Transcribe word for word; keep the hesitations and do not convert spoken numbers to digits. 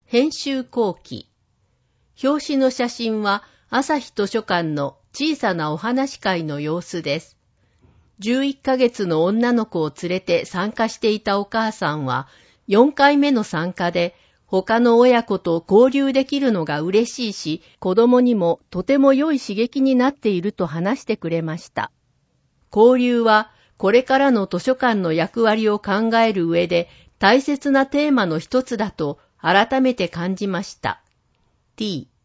編集後期。表紙の写真は朝日図書館の小さなお話会の様子です。じゅういっかげつの女の子を連れて参加していたお母さんはよんかいめの参加で他の親子と交流できるのが嬉しいし、子供にもとても良い刺激になっていると話してくれました。交流はこれからの図書館の役割を考える上で大切なテーマの一つだと改めて感じました。T